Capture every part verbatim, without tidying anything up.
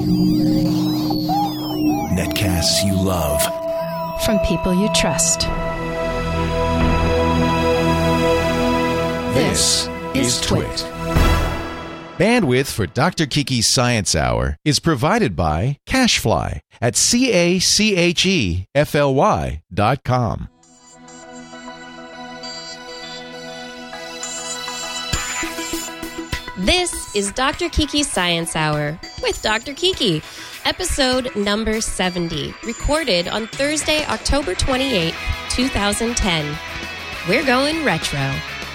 Netcasts you love. From people you trust. This is Twit. Bandwidth for Doctor Kiki's Science Hour is provided by CacheFly at C A C H E F L Y dot com. This is Doctor Kiki's Science Hour with Doctor Kiki, episode number seventy, recorded on Thursday, October twenty-eighth, twenty ten. We're going retro.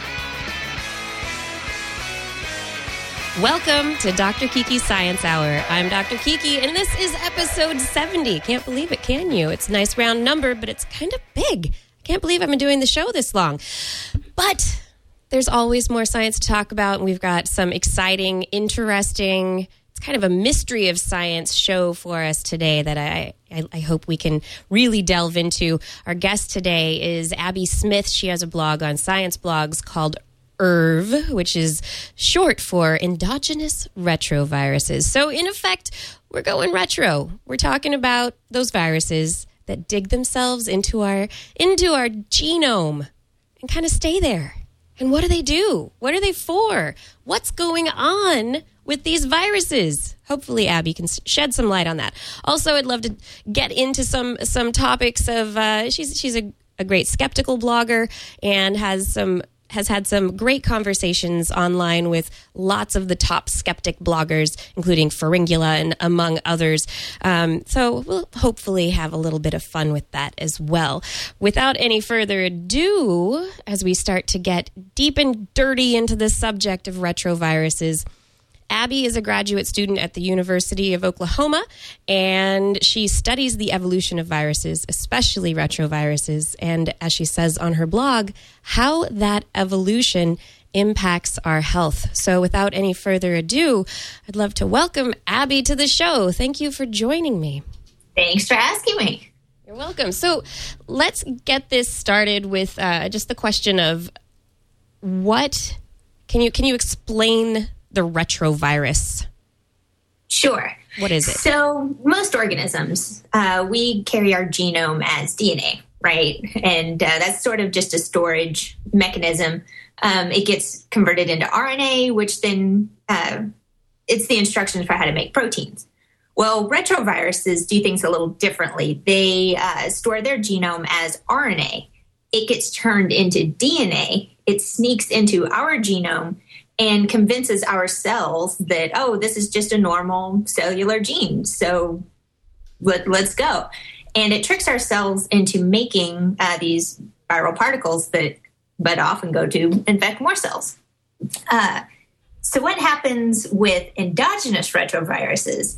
Welcome to Doctor Kiki's Science Hour. I'm Doctor Kiki, and this is episode seventy. Can't believe it, can you? It's a nice round number, but it's kind of big. I can't believe I've been doing the show this long. But there's always more science to talk about, and we've got some exciting, interesting, it's kind of a mystery of science show for us today that I, I, I hope we can really delve into. Our guest today is Abby Smith. She has a blog on Science Blogs called E R V, which is short for endogenous retroviruses. So in effect, we're going retro. We're talking about those viruses that dig themselves into our into our genome and kind of stay there. And what do they do? What are they for? What's going on with these viruses? Hopefully, Abby can shed some light on that. Also, I'd love to get into some some topics of. Uh, she's she's a, a great skeptical blogger and has some. has had some great conversations online with lots of the top skeptic bloggers, including Pharyngula and among others. Um, so we'll hopefully have a little bit of fun with that as well. Without any further ado, as we start to get deep and dirty into the subject of retroviruses, Abby is a graduate student at the University of Oklahoma, and she studies the evolution of viruses, especially retroviruses, and as she says on her blog, how that evolution impacts our health. So without any further ado, I'd love to welcome Abby to the show. Thank you for joining me. Thanks for asking me. You're welcome. So let's get this started with uh, just the question of what, can you can you explain the retrovirus? Sure. What is it? So most organisms, uh, we carry our genome as D N A, right? And uh, that's sort of just a storage mechanism. Um, it gets converted into R N A, which then uh, it's the instructions for how to make proteins. Well, retroviruses do things a little differently. They uh, store their genome as R N A. It gets turned into D N A. It sneaks into our genome and convinces our cells that, oh, this is just a normal cellular gene, so let, let's go. And it tricks our cells into making uh, these viral particles that but often go to infect more cells. Uh, so what happens with endogenous retroviruses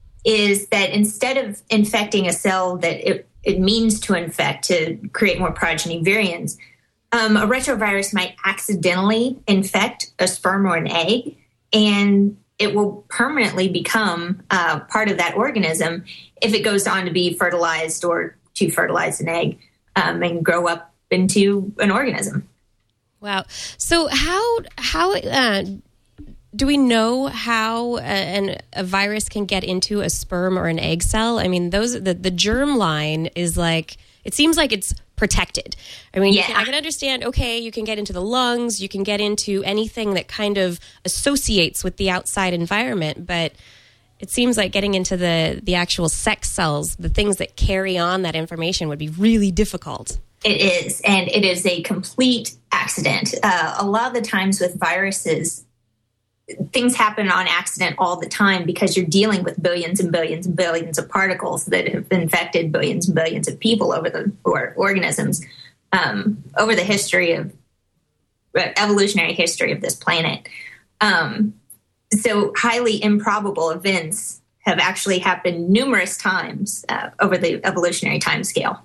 is that instead of infecting a cell that it, it means to infect to create more progeny virions, Um, a retrovirus might accidentally infect a sperm or an egg, and it will permanently become uh, part of that organism if it goes on to be fertilized or to fertilize an egg um, and grow up into an organism. Wow. So how how uh, do we know how a, an, a virus can get into a sperm or an egg cell? I mean, those the, the germ line is like, it seems like it's protected. I mean, yeah. you can, I can understand, okay, you can get into the lungs, you can get into anything that kind of associates with the outside environment, but it seems like getting into the, the actual sex cells, the things that carry on that information, would be really difficult. It is, and it is a complete accident. Uh, a lot of the times with viruses, things happen on accident all the time because you're dealing with billions and billions and billions of particles that have infected billions and billions of people over the or organisms um, over the history of evolutionary history of this planet. Um, so highly improbable events have actually happened numerous times uh, over the evolutionary time scale.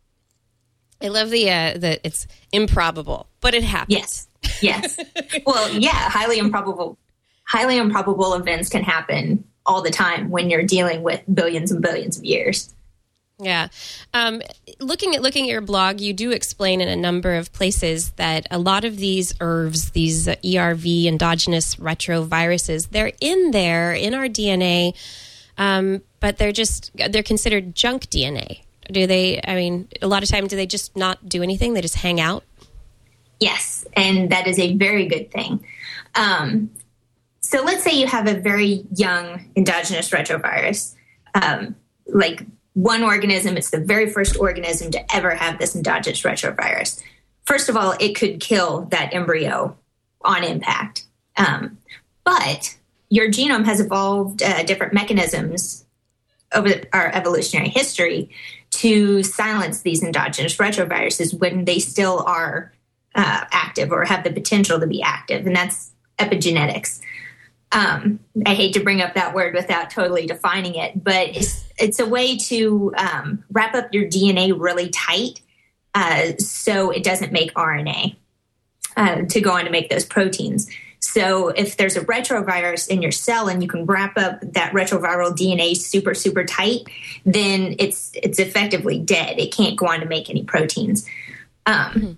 I love the uh, the it's improbable, but it happens. Yes, yes. Well, yeah, highly improbable. Highly improbable events can happen all the time when you're dealing with billions and billions of years. Yeah. Um, looking at looking at your blog, you do explain in a number of places that a lot of these E R Vs, these E R V, endogenous retroviruses, they're in there in our D N A um, but they're just, they're considered junk D N A. Do they, I mean, a lot of time, do they just not do anything? They just hang out? Yes, and that is a very good thing. Um, so let's say you have a very young endogenous retrovirus, um, like one organism, it's the very first organism to ever have this endogenous retrovirus. First of all, it could kill that embryo on impact. Um, but your genome has evolved uh, different mechanisms over our evolutionary history to silence these endogenous retroviruses when they still are uh, active or have the potential to be active, and that's epigenetics. Um, I hate to bring up that word without totally defining it, but it's, it's a way to um, wrap up your D N A really tight uh, so it doesn't make R N A uh, to go on to make those proteins. So if there's a retrovirus in your cell and you can wrap up that retroviral D N A super, super tight, then it's it's effectively dead. It can't go on to make any proteins. Um, mm-hmm.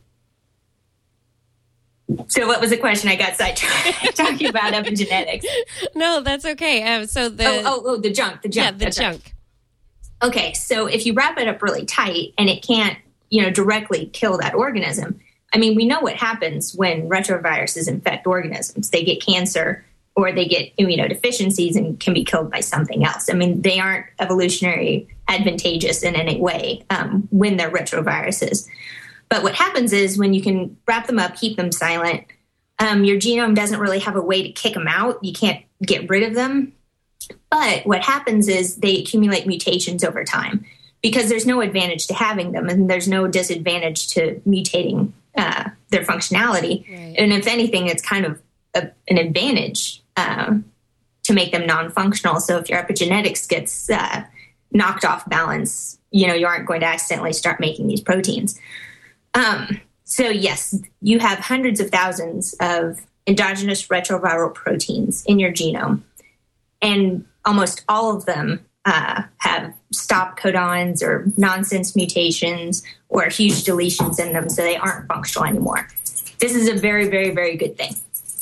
So what was the question? I got sidetracked talking about epigenetics. No, that's okay. Um, so the oh, oh, oh, the junk, the junk. Yeah, the that's junk. Right. Okay, so if you wrap it up really tight and it can't, you know, directly kill that organism, I mean, we know what happens when retroviruses infect organisms. They get cancer or they get immunodeficiencies and can be killed by something else. I mean, they aren't evolutionary advantageous in any way um, when they're retroviruses. But what happens is when you can wrap them up, keep them silent, um, your genome doesn't really have a way to kick them out. You can't get rid of them. But what happens is they accumulate mutations over time because there's no advantage to having them and there's no disadvantage to mutating uh, their functionality. Right. And if anything, it's kind of a, an advantage uh, to make them non-functional. So if your epigenetics gets uh, knocked off balance, you know, you aren't going to accidentally start making these proteins. Um, so yes, you have hundreds of thousands of endogenous retroviral proteins in your genome, and almost all of them uh, have stop codons or nonsense mutations or huge deletions in them, so they aren't functional anymore. This is a very, very, very good thing.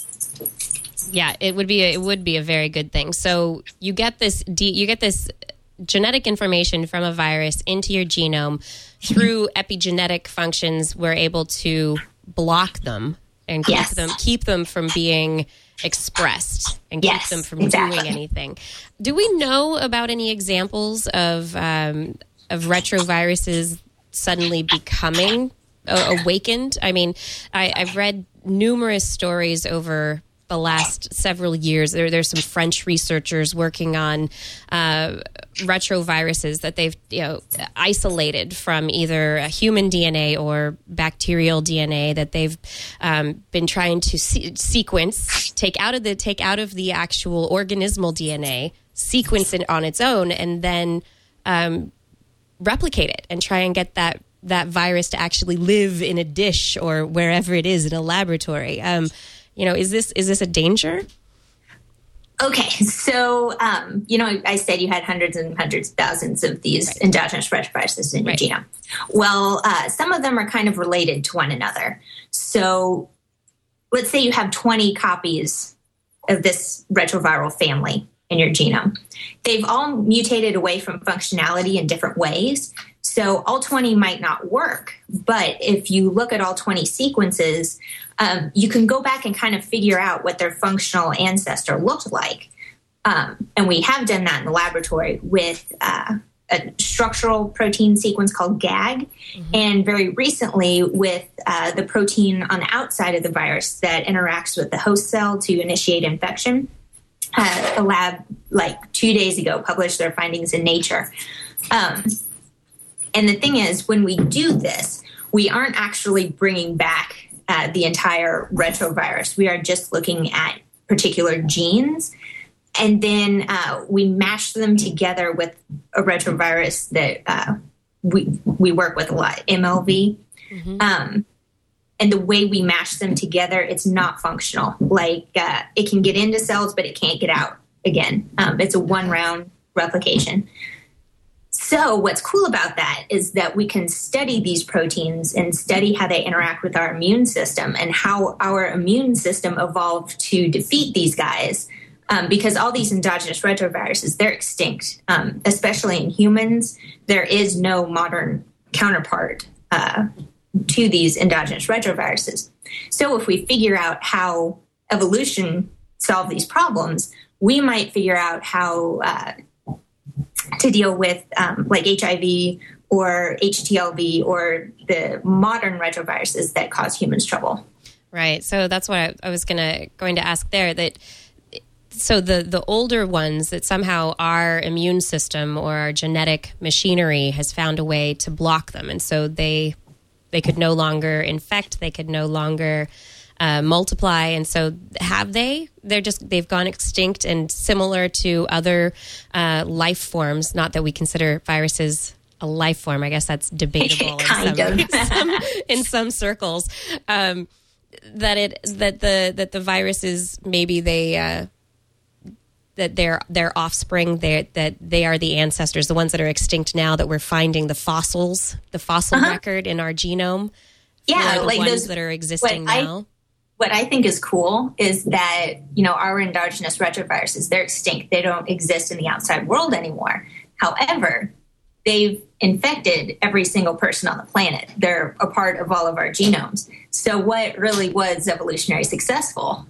Yeah, it would be a, it would be a very good thing. So you get this D, you get this genetic information from a virus into your genome. Through epigenetic functions, we're able to block them and keep yes. them keep them from being expressed and keep yes, them from exactly. doing anything. Do we know about any examples of um, of retroviruses suddenly becoming uh, awakened? I mean, I, I've read numerous stories over the last several years. There, there's some French researchers working on uh, retroviruses that they've you know isolated from either a human D N A or bacterial D N A that they've um, been trying to se- sequence, take out of the take out of the actual organismal D N A, sequence it on its own, and then um, replicate it and try and get that that virus to actually live in a dish or wherever it is in a laboratory. Um, You know, is this is this a danger? Okay, so, um, you know, I said you had hundreds and hundreds of thousands of these right. endogenous retroviruses in your right. genome. Well, uh, some of them are kind of related to one another. So let's say you have twenty copies of this retroviral family in your genome. They've all mutated away from functionality in different ways. So all twenty might not work. But if you look at all twenty sequences, Um, you can go back and kind of figure out what their functional ancestor looked like. Um, and we have done that in the laboratory with uh, a structural protein sequence called G A G, mm-hmm. and very recently with uh, the protein on the outside of the virus that interacts with the host cell to initiate infection. Uh, the lab, like two days ago, published their findings in Nature. Um, and the thing is, when we do this, we aren't actually bringing back Uh, the entire retrovirus. We are just looking at particular genes, and then uh, we mash them together with a retrovirus that uh, we we work with a lot, M L V. Mm-hmm. Um, and the way we mash them together, it's not functional. Like uh, it can get into cells, but it can't get out again. Um, it's a one-round replication. So what's cool about that is that we can study these proteins and study how they interact with our immune system and how our immune system evolved to defeat these guys um, because all these endogenous retroviruses, they're extinct, um, especially in humans. There is no modern counterpart uh, to these endogenous retroviruses. So if we figure out how evolution solved these problems, we might figure out how uh, to deal with um, like H I V or H T L V or the modern retroviruses that cause humans trouble. Right. So that's what I, I was gonna going to ask there. That so the the older ones that somehow our immune system or our genetic machinery has found a way to block them, and so they they could no longer infect. They could no longer uh, multiply, and so have they? They're just they've gone extinct, and similar to other uh, life forms. Not that we consider viruses a life form. I guess that's debatable kind in, some, of. in, some, in some circles. Um, that it that the that the viruses maybe they uh, that their their offspring they that they are the ancestors, the ones that are extinct now, that we're finding the fossils, the fossil uh-huh. record in our genome. Yeah, the like ones those that are existing what now. I, what I think is cool is that, you know, our endogenous retroviruses, they're extinct. They don't exist in the outside world anymore. However, they've infected every single person on the planet. They're a part of all of our genomes. So what really was evolutionary successful?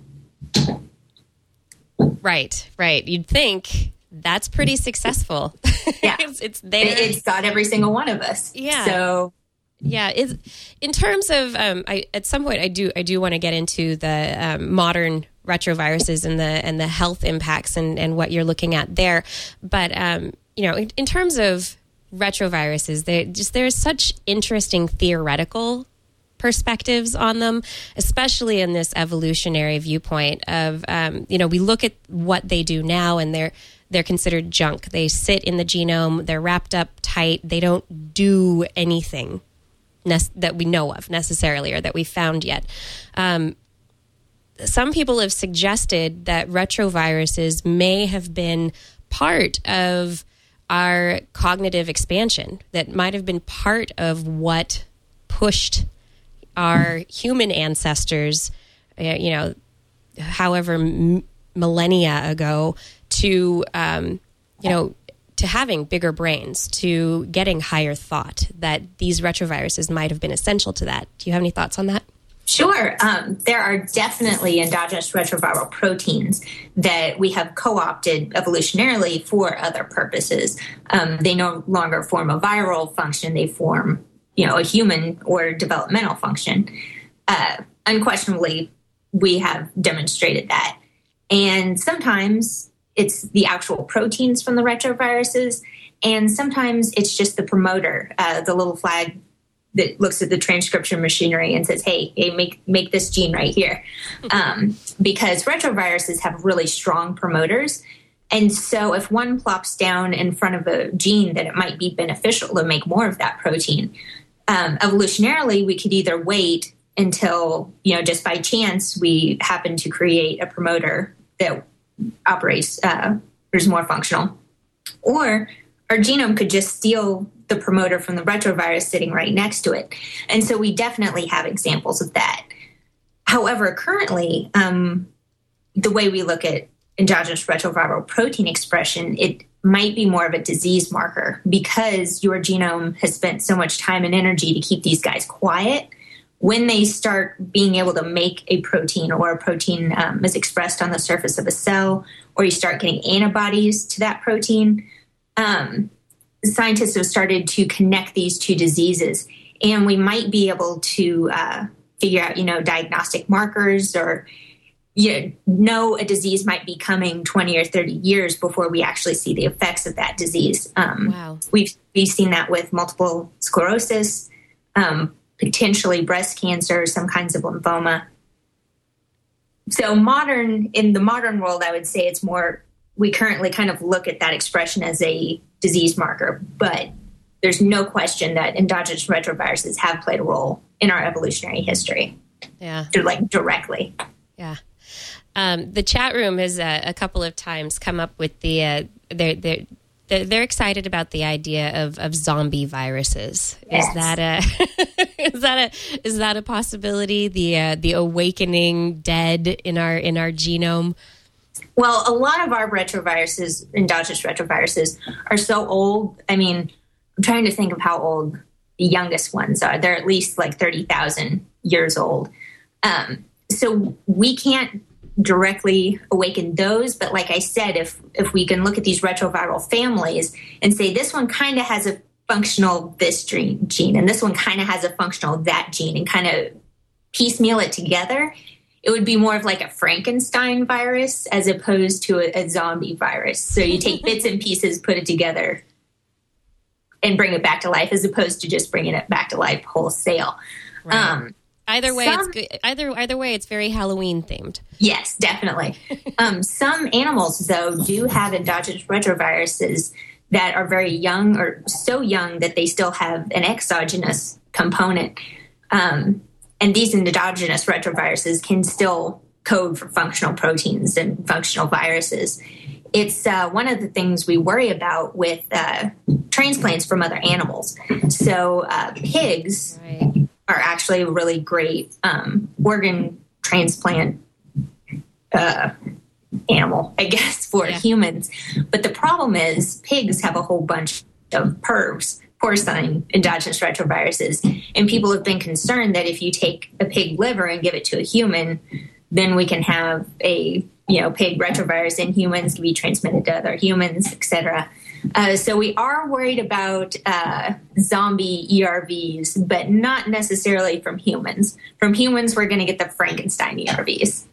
Right, right. You'd think that's pretty successful. Yeah. it's, it's there. It, it's got every single one of us. Yeah. So yeah, it's, in terms of, um, I, at some point I do, I do want to get into the um, modern retroviruses and the, and the health impacts and, and what you're looking at there. But, um, you know, in, in terms of retroviruses, they just there's such interesting theoretical perspectives on them, especially in this evolutionary viewpoint of um, you know, we look at what they do now and they're they're considered junk. They sit in the genome, they're wrapped up tight, they don't do anything ne- that we know of necessarily or that we found yet. Um, some people have suggested that retroviruses may have been part of our cognitive expansion, that might have been part of what pushed our human ancestors, uh, you know, however m- millennia ago, to, um, you know, to having bigger brains, to getting higher thought, that these retroviruses might have been essential to that. Do you have any thoughts on that? Sure. Um, there are definitely endogenous retroviral proteins that we have co-opted evolutionarily for other purposes. Um, they no longer form a viral function. They form, you know, a human or developmental function. Uh, unquestionably, we have demonstrated that. And sometimes it's the actual proteins from the retroviruses, and sometimes it's just the promoter, uh, the little flag that looks at the transcription machinery and says, hey, hey make make this gene right here. Um, because retroviruses have really strong promoters. And so if one plops down in front of a gene, then it might be beneficial to make more of that protein. Um, evolutionarily, we could either wait until, you know, just by chance, we happen to create a promoter that operates, uh, or is more functional. Or our genome could just steal the promoter from the retrovirus sitting right next to it. And so we definitely have examples of that. However, currently, um, the way we look at endogenous retroviral protein expression, it might be more of a disease marker because your genome has spent so much time and energy to keep these guys quiet. When they start being able to make a protein, or a protein um, is expressed on the surface of a cell, or you start getting antibodies to that protein, um, scientists have started to connect these two diseases, and we might be able to uh, figure out, you know, diagnostic markers, or you know, a disease might be coming twenty or thirty years before we actually see the effects of that disease. Um, wow. We've we've seen that with multiple sclerosis, um, potentially breast cancer, some kinds of lymphoma. So modern in the modern world, I would say it's more, we currently kind of look at that expression as a disease marker, but there's no question that endogenous retroviruses have played a role in our evolutionary history. Yeah. They're like directly. Yeah. Um, the chat room has uh, a couple of times come up with the, uh, they're, they're, they're, they're excited about the idea of, of zombie viruses. Yes. Is that a, is that a, is that a possibility? The, uh, the awakening dead in our, in our genome? Well, a lot of our retroviruses, endogenous retroviruses, are so old. I mean, I'm trying to think of how old the youngest ones are. They're at least like thirty thousand years old. Um, so we can't directly awaken those. But like I said, if if we can look at these retroviral families and say this one kind of has a functional this gene and this one kind of has a functional that gene and kind of piecemeal it together, it would be more of like a Frankenstein virus as opposed to a, a zombie virus. So you take bits and pieces, put it together, and bring it back to life, as opposed to just bringing it back to life wholesale. Right. Um, either way, some, it's good. Either either way, it's very Halloween themed. Yes, definitely. um, some animals, though, do have endogenous retroviruses that are very young, or so young that they still have an exogenous component. Um, and these endogenous retroviruses can still code for functional proteins and functional viruses. It's uh, one of the things we worry about with uh, transplants from other animals. So uh, pigs right. are actually a really great um, organ transplant uh animal, I guess, for yeah. humans. But the problem is pigs have a whole bunch of P E R Vs, porcine endogenous retroviruses. And people have been concerned that if you take a pig liver and give it to a human, then we can have a, you know, pig retrovirus in humans, can be transmitted to other humans, et cetera. Uh, so we are worried about uh, zombie E R Vs, but not necessarily from humans. From humans, we're going to get the Frankenstein E R Vs.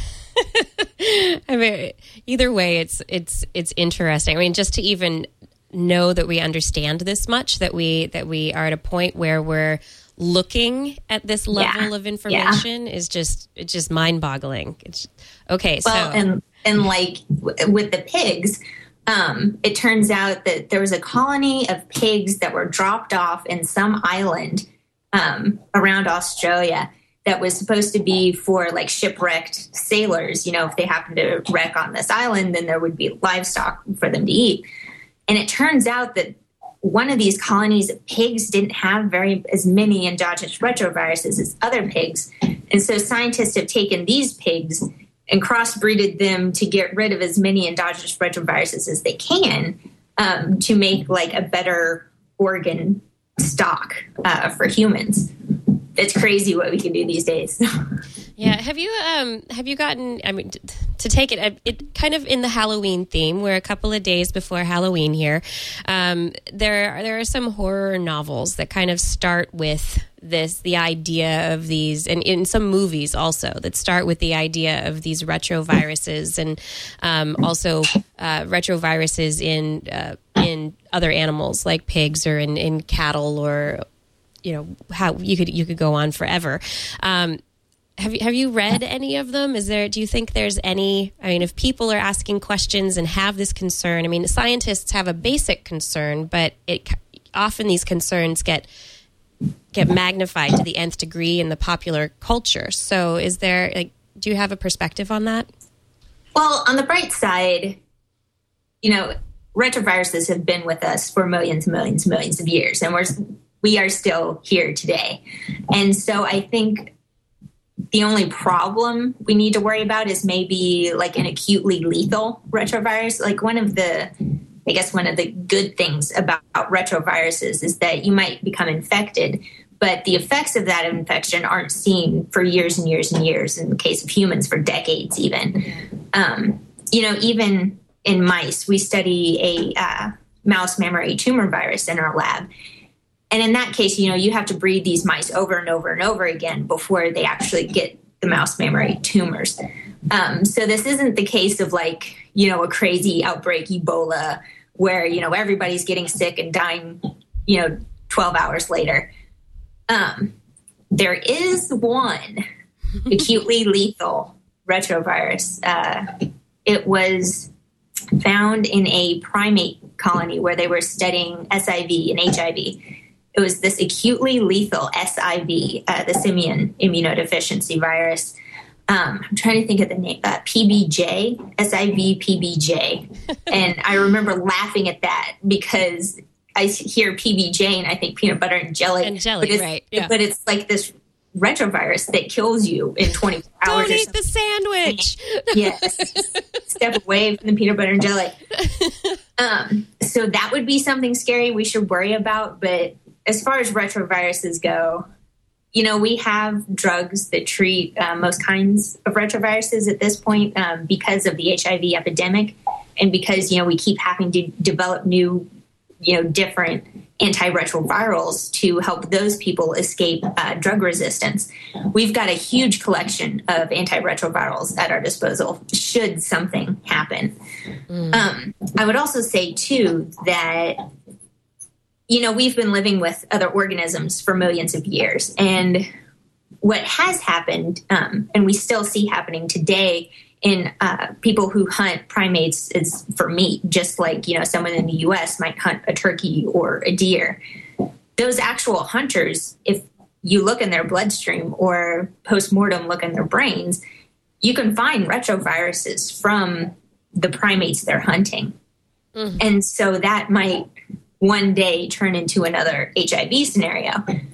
I mean, either way, it's it's it's interesting. I mean, just to even know that we understand this much, that we that we are at a point where we're looking at this level yeah. of information yeah. is just it's just mind-boggling. It's okay. Well, so and and like w- with the pigs, um, it turns out that there was a colony of pigs that were dropped off in some island um, around Australia that was supposed to be for like shipwrecked sailors. You know, if they happened to wreck on this island, then there would be livestock for them to eat. And it turns out that one of these colonies of pigs didn't have very as many endogenous retroviruses as other pigs. And so scientists have taken these pigs and crossbreeded them to get rid of as many endogenous retroviruses as they can um, to make like a better organ stock uh, for humans. It's crazy what we can do these days. Yeah. Have you um have you gotten, I mean, to take it, it kind of in the Halloween theme, we're a couple of days before Halloween here. Um, there, there are some horror novels that kind of start with this, the idea of these, and in some movies also that start with the idea of these retroviruses, and um, also uh, retroviruses in uh, in other animals like pigs or in, in cattle, or you know how you could you could go on forever. Um, have you have you read any of them? Is there? Do you think there's any? I mean, if people are asking questions and have this concern, I mean, scientists have a basic concern, but it often these concerns get get magnified to the nth degree in the popular culture. So, is there? Like, do you have a perspective on that? Well, on the bright side, you know, retroviruses have been with us for millions and millions and millions of years, and we're we are still here today. And so I think the only problem we need to worry about is maybe like an acutely lethal retrovirus. Like one of the, I guess one of the good things about retroviruses is that you might become infected, but the effects of that infection aren't seen for years and years and years. In the case of humans, for decades even. Um, you know, even in mice, we study a uh, mouse mammary tumor virus in our lab. And in that case, you know, you have to breed these mice over and over and over again before they actually get the mouse mammary tumors. Um, so this isn't the case of like, you know, a crazy outbreak Ebola where, you know, everybody's getting sick and dying, you know, twelve hours later. Um, there is one acutely lethal retrovirus. Uh, it was found in a primate colony where they were studying S I V and H I V. It was this acutely lethal S I V, uh, the simian immunodeficiency virus. Um, I'm trying to think of the name, uh, P B J, S I V P B J. And I remember laughing at that because I hear P B J and I think peanut butter and jelly. And jelly, but it's, right. Yeah. But it's like this retrovirus that kills you in twenty-four hours. Don't eat the sandwich. Yes. Step away from the peanut butter and jelly. Um, so that would be something scary we should worry about. But as far as retroviruses go, you know, we have drugs that treat uh, most kinds of retroviruses at this point um, because of the H I V epidemic and because, you know, we keep having to develop new, you know, different antiretrovirals to help those people escape uh, drug resistance. We've got a huge collection of antiretrovirals at our disposal should something happen. Mm. Um, I would also say, too, that, you know, we've been living with other organisms for millions of years. And what has happened, um, and we still see happening today in uh, people who hunt primates is for meat, just like, you know, someone in the U S might hunt a turkey or a deer. Those actual hunters, if you look in their bloodstream or post-mortem look in their brains, you can find retroviruses from the primates they're hunting. Mm-hmm. And so that might one day turn into another H I V scenario.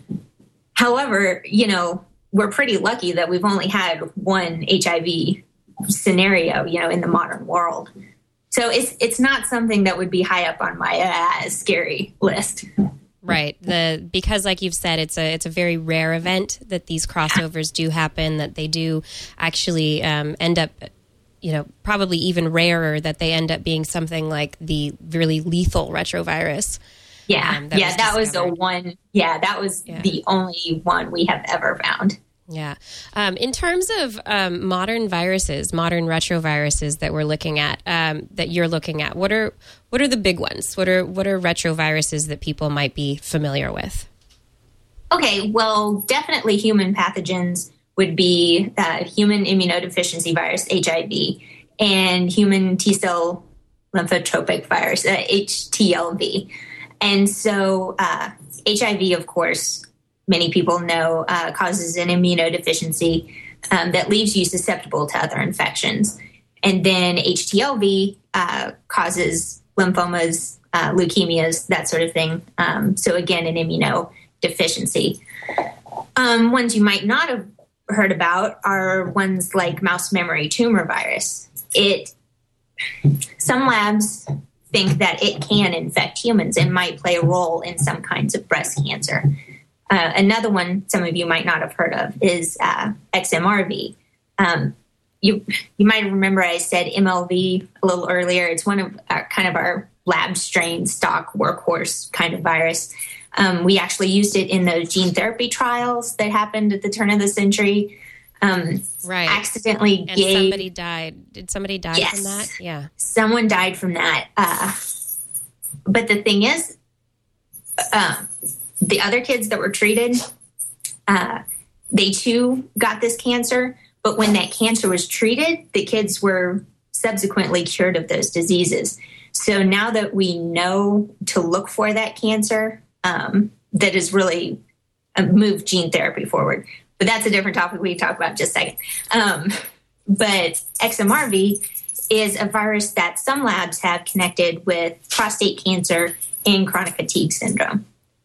However, you know, we're pretty lucky that we've only had one H I V scenario, you know, in the modern world. So it's it's not something that would be high up on my uh, scary list. Right. The because like you've said, it's a it's a very rare event that these crossovers do happen, that they do actually um, end up, you know, probably even rarer that they end up being something like the really lethal retrovirus. Yeah. Um, that yeah, was that was the discovered. one. Yeah, that was Yeah. the only one we have ever found. Yeah. Um, in terms of um, modern viruses, modern retroviruses that we're looking at, um, that you're looking at, what are what are the big ones? What are what are retroviruses that people might be familiar with? Okay, well, definitely human pathogens would be uh, human immunodeficiency virus, H I V, and human T-cell lymphotropic virus, uh, H T L V. And so uh, H I V, of course, many people know uh, causes an immunodeficiency um, that leaves you susceptible to other infections. And then H T L V uh, causes lymphomas, uh, leukemias, that sort of thing. Um, so again, an immunodeficiency. Um, ones you might not have heard about are ones like mouse memory tumor virus. It some labs think that it can infect humans and might play a role in some kinds of breast cancer. Uh, another one some of you might not have heard of is uh, X M R V. Um, you you might remember I said M L V a little earlier. It's one of our, kind of our lab strain stock workhorse kind of virus. Um, we actually used it in those gene therapy trials that happened at the turn of the century. Um, Right. Accidentally And gave... somebody died. Did somebody die Yes. from that? Yeah. Someone died from that. Uh, but the thing is, uh, the other kids that were treated, uh, they too got this cancer. But when that cancer was treated, the kids were subsequently cured of those diseases. So now that we know to look for that cancer, um, that has really uh, moved gene therapy forward. But that's a different topic we can talk about in just a second. Um, but X M R V is a virus that some labs have connected with prostate cancer and chronic fatigue syndrome.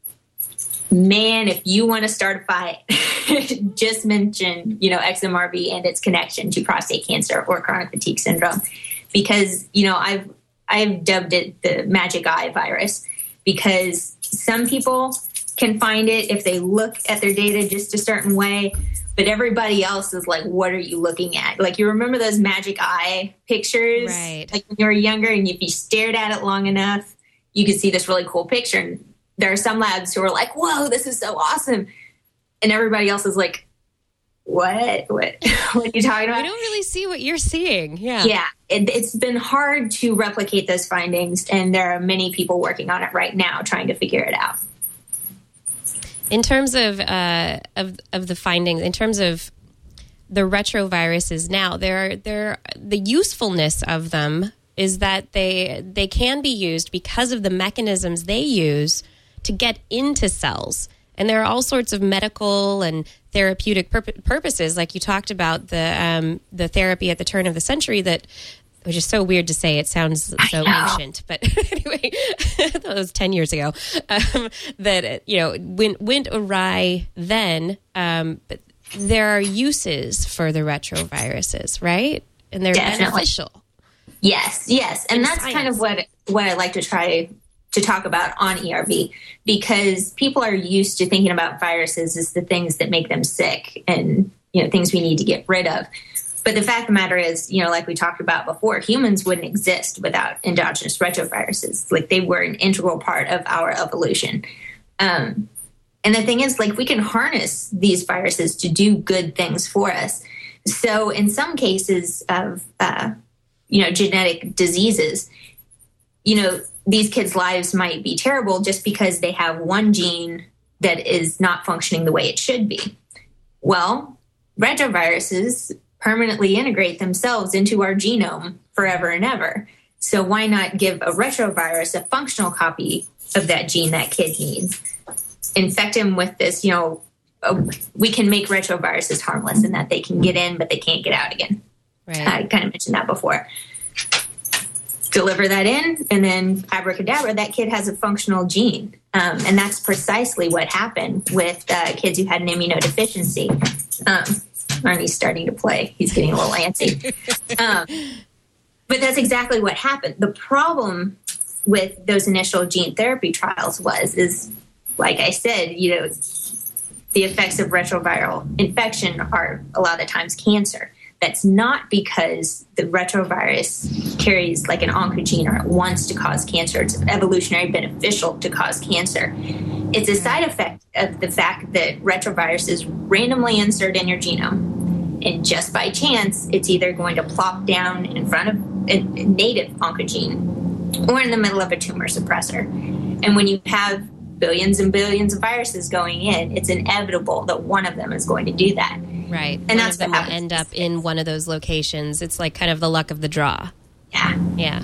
Man, if you want to start a fight, just mention, you know, X M R V and its connection to prostate cancer or chronic fatigue syndrome. Because, you know, I've I've dubbed it the magic eye virus because some people can find it if they look at their data just a certain way, but everybody else is like, what are you looking at? Like, you remember those magic eye pictures? Right. Like when you were younger, and if you stared at it long enough, you could see this really cool picture. And there are some labs who are like, whoa, this is so awesome. And everybody else is like, what? What, what are you talking about? We don't really see what you're seeing. Yeah. Yeah, it, it's been hard to replicate those findings, and there are many people working on it right now trying to figure it out. In terms of uh, of of the findings, in terms of the retroviruses now, there there the usefulness of them is that they they can be used because of the mechanisms they use to get into cells. And there are all sorts of medical and therapeutic pur- purposes, like you talked about the um, the therapy at the turn of the century that which is so weird to say. It sounds so ancient, but anyway, I thought it was ten years ago, um, that, you know, went, went awry then, um, but there are uses for the retroviruses, right? And they're Definitely. beneficial. Yes, yes. And In that's science. kind of what, what I like to try to talk about on E R V, because people are used to thinking about viruses as the things that make them sick and, you know, things we need to get rid of. But the fact of the matter is, you know, like we talked about before, humans wouldn't exist without endogenous retroviruses. Like, they were an integral part of our evolution. Um, and the thing is, like, we can harness these viruses to do good things for us. So in some cases of, uh, you know, genetic diseases, you know, these kids' lives might be terrible just because they have one gene that is not functioning the way it should be. Well, retroviruses permanently integrate themselves into our genome forever and ever. So why not give a retrovirus a functional copy of that gene that kid needs? Infect him with this, you know, uh, we can make retroviruses harmless in that they can get in, but they can't get out again. Right. I kind of mentioned that before. Deliver that in, and then abracadabra, that kid has a functional gene. Um, and that's precisely what happened with uh, kids who had an immunodeficiency. Um, Arnie's starting to play. He's getting a little antsy. Um, but that's exactly what happened. The problem with those initial gene therapy trials was, is, like I said, you know, the effects of retroviral infection are a lot of the times cancer. That's not because the retrovirus carries like an oncogene or it wants to cause cancer. It's evolutionary beneficial to cause cancer. It's a side effect of the fact that retroviruses randomly insert in your genome. And just by chance, it's either going to plop down in front of a native oncogene or in the middle of a tumor suppressor. And when you have billions and billions of viruses going in, it's inevitable that one of them is going to do that. Right. And one that's of them what will end up in one of those locations. It's like kind of the luck of the draw. Yeah. Yeah.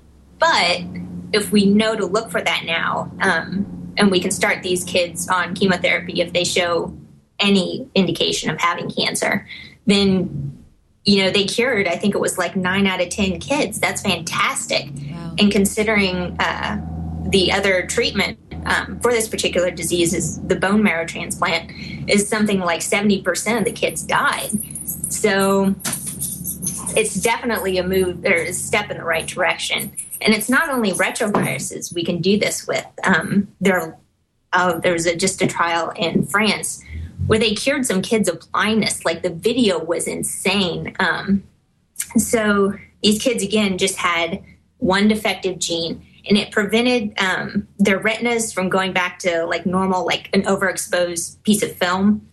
But if we know to look for that now, um, and we can start these kids on chemotherapy if they show any indication of having cancer, then, you know, they cured, I think it was like nine out of ten kids. That's fantastic. Wow. And considering uh, the other treatment um, for this particular disease is the bone marrow transplant, is something like seventy percent of the kids died. So it's definitely a move or a step in the right direction. And it's not only retroviruses we can do this with. Um, there, uh, there was a, just a trial in France where they cured some kids of blindness. Like, the video was insane. Um, so these kids, again, just had one defective gene, and it prevented um, their retinas from going back to like normal, like an overexposed piece of film.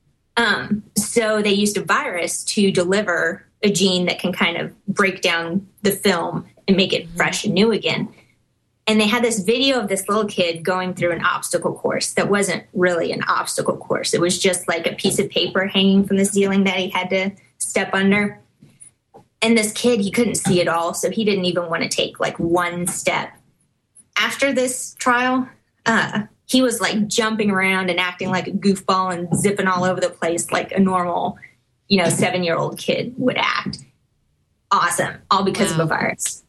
Um, so they used a virus to deliver a gene that can kind of break down the film and make it fresh and new again. And they had this video of this little kid going through an obstacle course that wasn't really an obstacle course. It was just like a piece of paper hanging from the ceiling that he had to step under. And this kid, he couldn't see it all, so he didn't even want to take like one step. After this trial, uh, he was like jumping around and acting like a goofball and zipping all over the place like a normal, you know, seven-year-old kid would act. Awesome. All because Wow. of a virus.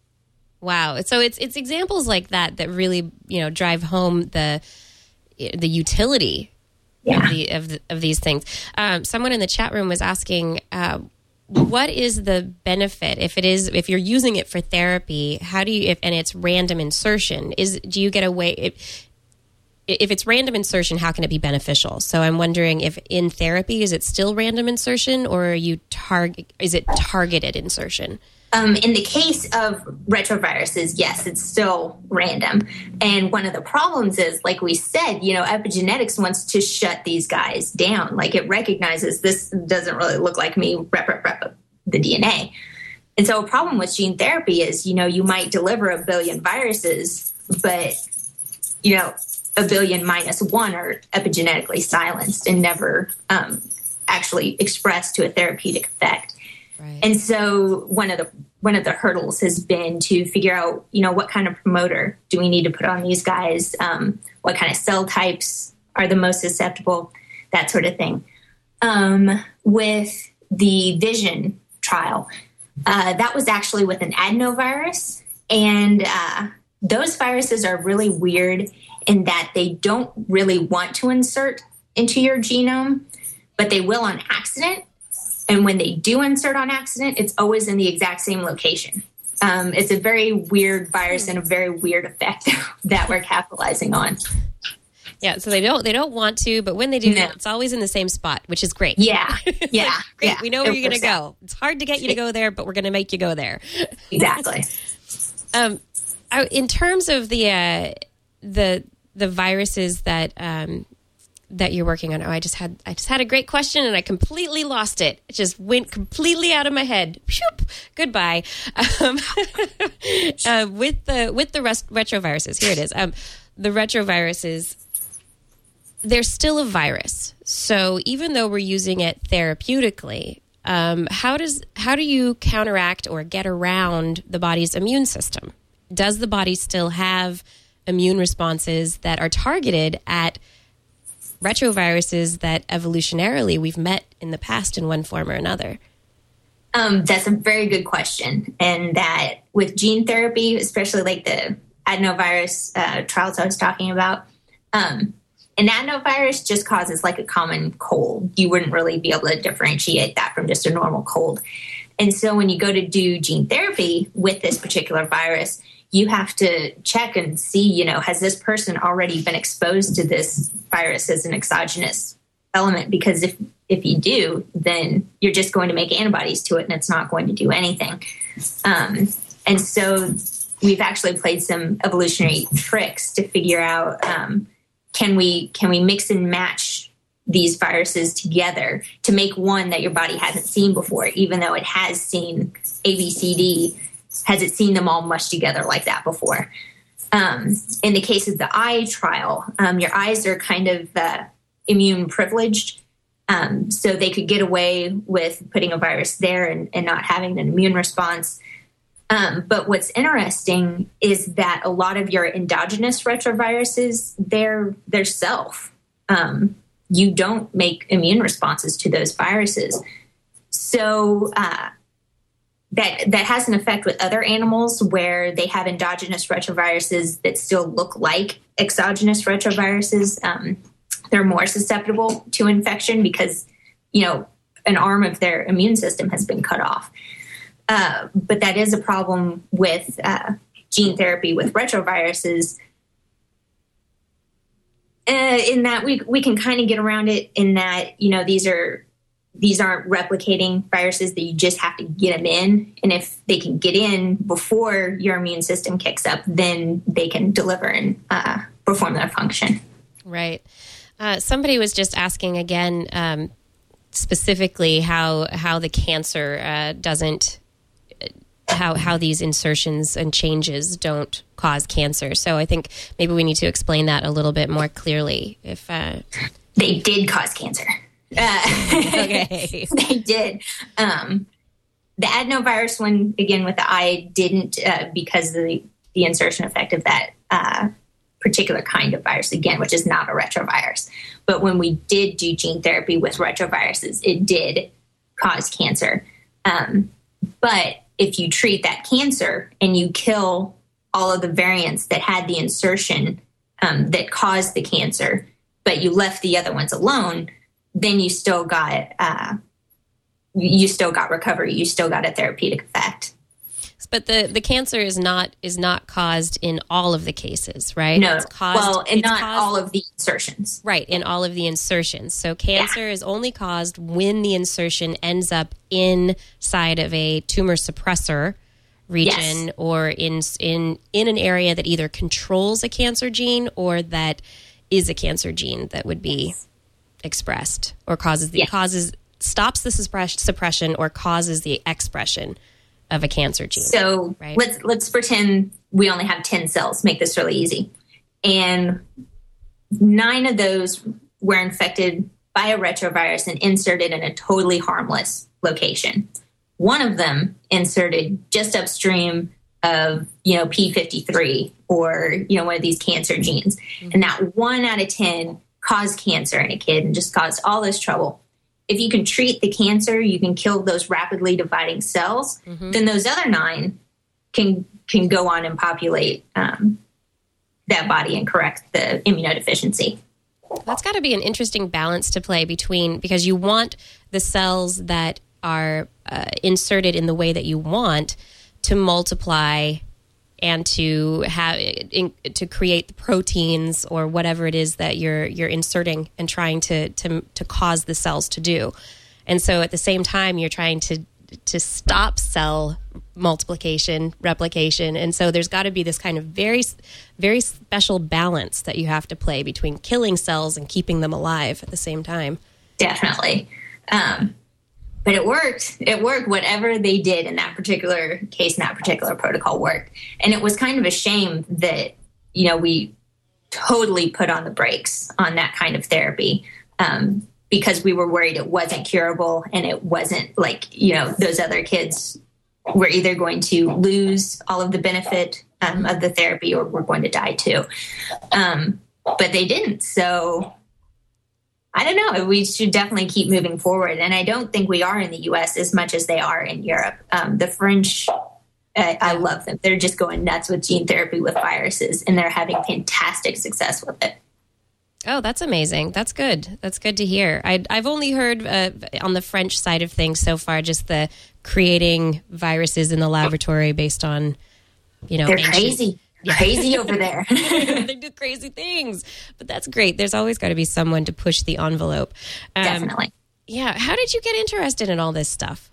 Wow. So it's it's examples like that that really, you know, drive home the the utility Yeah. of, the, of, the, of these things. Um, someone in the chat room was asking, uh, what is the benefit if it is if you're using it for therapy? How do you if and it's random insertion? Is do you get away? If, if it's random insertion, how can it be beneficial? So I'm wondering if in therapy is it still random insertion, or are you target is it targeted insertion? Um, in the case of retroviruses, yes, it's still random. And one of the problems is, like we said, you know, epigenetics wants to shut these guys down. Like, it recognizes this doesn't really look like me, rep, rep, rep the D N A. And so a problem with gene therapy is, you know, you might deliver a billion viruses, but, you know, a billion minus one are epigenetically silenced and never um, actually expressed to a therapeutic effect. Right. And so one of the one of the hurdles has been to figure out, you know, what kind of promoter do we need to put on these guys? Um, what kind of cell types are the most susceptible? That sort of thing. Um, with the Vision trial, Uh, that was actually with an adenovirus. And uh, those viruses are really weird in that they don't really want to insert into your genome, but they will on accident. And when they do insert on accident, it's always in the exact same location. Um, it's a very weird virus and a very weird effect that we're capitalizing on. Yeah, so they don't they don't want to, but when they do, No. it's always in the same spot, which is great. Yeah, yeah, Great, yeah. we know where you're going to one hundred go. It's hard to get you to go there, but we're going to make you go there. Exactly. Um, I, in terms of the uh, the the viruses that um, that you're working on, oh, I just had I just had a great question and I completely lost it. It just went completely out of my head. Shoop, goodbye. Um, uh, with the with the rest, retroviruses, here it is. Um, the retroviruses. They're still a virus. So even though we're using it therapeutically, um, how does how do you counteract or get around the body's immune system? Does the body still have immune responses that are targeted at retroviruses that evolutionarily we've met in the past in one form or another? Um, that's a very good question. And that with gene therapy, especially like the adenovirus uh, trials I was talking about, um, an adenovirus just causes like a common cold. You wouldn't really be able to differentiate that from just a normal cold. And so when you go to do gene therapy with this particular virus, you have to check and see, you know, has this person already been exposed to this virus as an exogenous element? Because if, if you do, then you're just going to make antibodies to it and it's not going to do anything. Um, and so we've actually played some evolutionary tricks to figure out, um, Can we can we mix and match these viruses together to make one that your body hasn't seen before, even though it has seen A B C D? Has it seen them all mushed together like that before? Um, in the case of the eye trial, um, your eyes are kind of uh, immune privileged, um, so they could get away with putting a virus there and, and not having an immune response. Um, but what's interesting is that a lot of your endogenous retroviruses, they're, they're self. Um, you don't make immune responses to those viruses. So uh, that that has an effect with other animals where they have endogenous retroviruses that still look like exogenous retroviruses. Um, they're more susceptible to infection because, you know, an arm of their immune system has been cut off. Uh, but that is a problem with uh, gene therapy with retroviruses, uh, in that we we can kind of get around it in that, you know, these are these aren't replicating viruses that you just have to get them in. And if they can get in before your immune system kicks up, then they can deliver and uh, perform their function. Right. Uh, somebody was just asking again, um, specifically how how the cancer uh, doesn't. How, how these insertions and changes don't cause cancer. So I think maybe we need to explain that a little bit more clearly. If uh... They did cause cancer. Uh, okay. They did. Um, the adenovirus one, again, with the eye, didn't uh, because of the, the insertion effect of that uh, particular kind of virus, again, which is not a retrovirus. But when we did do gene therapy with retroviruses, it did cause cancer. Um, but if you treat that cancer and you kill all of the variants that had the insertion um, that caused the cancer, but you left the other ones alone, then you still got uh, you still got recovery. You still got a therapeutic effect. But the, the cancer is not is not caused in all of the cases, right? No, it's caused, well, and it's not caused, all of the insertions. Right, in all of the insertions. So cancer yeah. is only caused when the insertion ends up inside of a tumor suppressor region yes. or in in in an area that either controls a cancer gene or that is a cancer gene that would be yes. expressed or causes the yes. causes stops the suppress, suppression or causes the expression of a cancer gene. So right? let's let's pretend we only have ten cells. Make this really easy. And nine of those were infected by a retrovirus and inserted in a totally harmless location. One of them inserted just upstream of, you know, P fifty-three or, you know, one of these cancer genes. Mm-hmm. And that one out of ten caused cancer in a kid and just caused all this trouble. if you can treat the cancer, you can kill those rapidly dividing cells, mm-hmm. then those other nine can can go on and populate um, that body and correct the immunodeficiency. That's got to be an interesting balance to play between, because you want the cells that are uh, inserted in the way that you want to multiply and to have in, to create the proteins or whatever it is that you're you're inserting and trying to to to cause the cells to do. And so at the same time, you're trying to to stop cell multiplication, replication. And so there's got to be this kind of very, very special balance that you have to play between killing cells and keeping them alive at the same time. Definitely. Um, but it worked. It worked. Whatever they did in that particular case, in that particular protocol worked. And it was kind of a shame that, you know, we totally put on the brakes on that kind of therapy. Um, because we were worried it wasn't curable and it wasn't like, you know, those other kids were either going to lose all of the benefit um, of the therapy or were going to die too. Um, but they didn't. So I don't know. We should definitely keep moving forward. And I don't think we are in the U S as much as they are in Europe. Um, the French, I, I love them. They're just going nuts with gene therapy with viruses, and they're having fantastic success with it. Oh, that's amazing. That's good. That's good to hear. I, I've only heard uh, on the French side of things so far, just the creating viruses in the laboratory based on, you know, they're ancient, crazy, yeah. crazy over there. They do crazy things, but that's great. There's always got to be someone to push the envelope. Um, Definitely. Yeah. How did you get interested in all this stuff?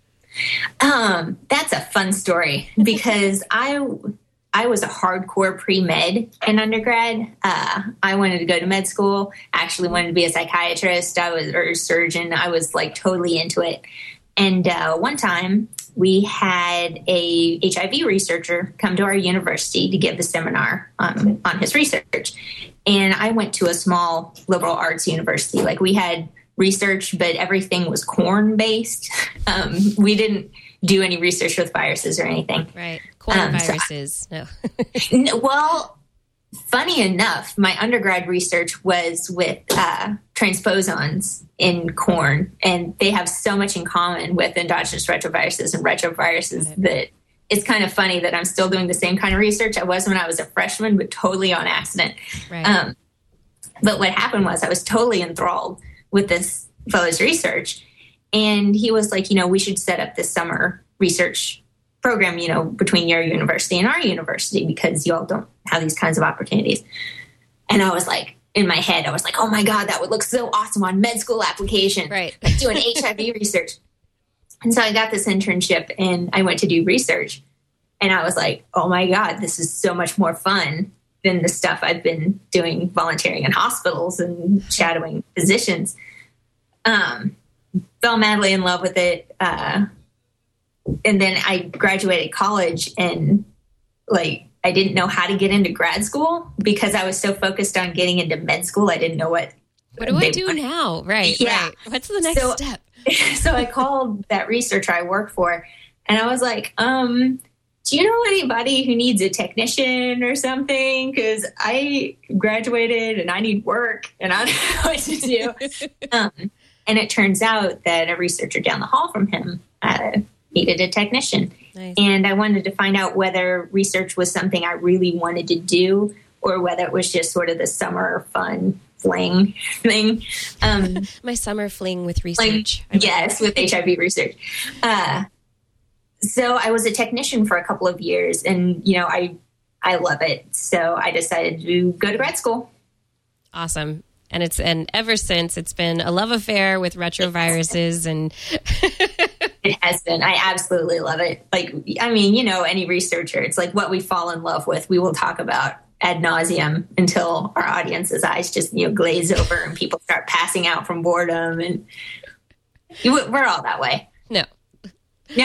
Um, that's a fun story because I. I was a hardcore pre-med in undergrad. Uh, I wanted to go to med school, actually wanted to be a psychiatrist I was or a surgeon. I was like totally into it. And uh, one time we had a H I V researcher come to our university to give a seminar um, on his research. And I went to a small liberal arts university. Like we had research, but everything was corn based. Um, we didn't do any research with viruses or anything. Right. Corn um, viruses. So I, no. Well, funny enough, my undergrad research was with uh, transposons in corn, and they have so much in common with endogenous retroviruses and retroviruses mm-hmm. that it's kind of funny that I'm still doing the same kind of research I was when I was a freshman, but totally on accident. Right. Um, but what happened was I was totally enthralled with this fellow's research. And he was like, you know, we should set up this summer research program, you know, between your university and our university, because y'all don't have these kinds of opportunities. And I was like, in my head, I was like, oh my God, that would look so awesome on med school application. Right. Like doing H I V research. And so I got this internship and I went to do research. And I was like, oh my God, this is so much more fun than the stuff I've been doing volunteering in hospitals and shadowing physicians. Um, fell madly in love with it. Uh, and then I graduated college and like, I didn't know how to get into grad school because I was so focused on getting into med school. I didn't know what. What do I do wanted. now? Right. Yeah. Right. What's the next so, step? So I called that researcher I work for and I was like, um, do you know anybody who needs a technician or something? Because I graduated and I need work and I don't know what to do. um, and it turns out that a researcher down the hall from him uh, needed a technician. Nice. And I wanted to find out whether research was something I really wanted to do or whether it was just sort of the summer fun fling thing. Um, My summer fling with research. Like, yes, with H I V research. Uh, so I was a technician for a couple of years and, you know, I, I love it. So I decided to go to grad school. Awesome. And it's, and ever since it's been a love affair with retroviruses and it has been. I absolutely love it. Like, I mean, you know, any researcher, it's like what we fall in love with, we will talk about ad nauseum until our audience's eyes just, you know, glaze over and people start passing out from boredom. And we're all that way. No. Yeah.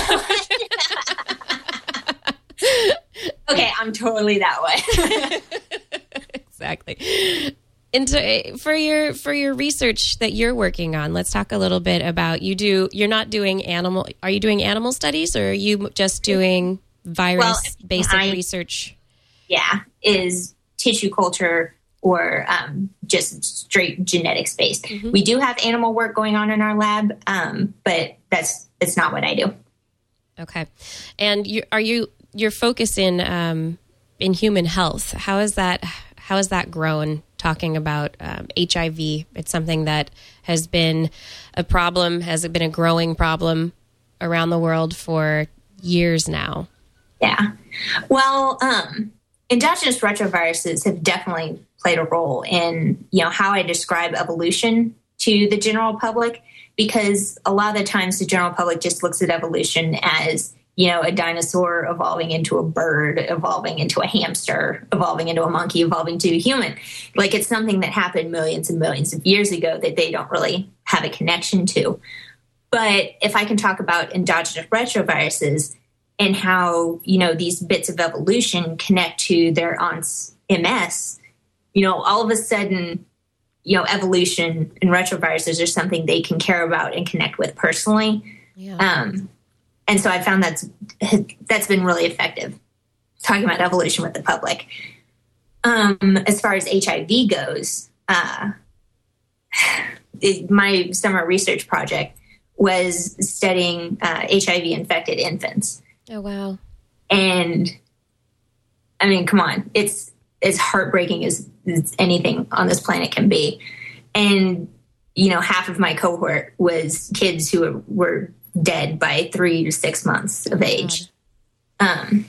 Okay, I'm totally that way. Exactly. And to, for your for your research that you're working on, let's talk a little bit about you do. You're not doing animal. Are you doing animal studies, or are you just doing virus well, basic I, research? Yeah, is tissue culture or um, just straight genetics based. Mm-hmm. We do have animal work going on in our lab, um, but that's it's not what I do. Okay, and you, are you your focus in um, in human health? How is that? How has that grown? Talking about um, H I V, it's something that has been a problem. Has it been a growing problem around the world for years now? Yeah. Well, um, endogenous retroviruses have definitely played a role in, you know, how I describe evolution to the general public, because a lot of the times the general public just looks at evolution as, you know, a dinosaur evolving into a bird, evolving into a hamster, evolving into a monkey, evolving to a human. Like it's something that happened millions and millions of years ago that they don't really have a connection to. But if I can talk about endogenous retroviruses and how, you know, these bits of evolution connect to their aunt's M S, you know, all of a sudden, you know, evolution and retroviruses are something they can care about and connect with personally. Yeah. Um, and so I found that's, that's been really effective, talking about evolution with the public. Um, as far as H I V goes, uh, it, my summer research project was studying uh, H I V infected infants. Oh, wow. And I mean, come on, it's as heartbreaking as, as anything on this planet can be. And, you know, half of my cohort was kids who were, were dead by three to six months of age. Um,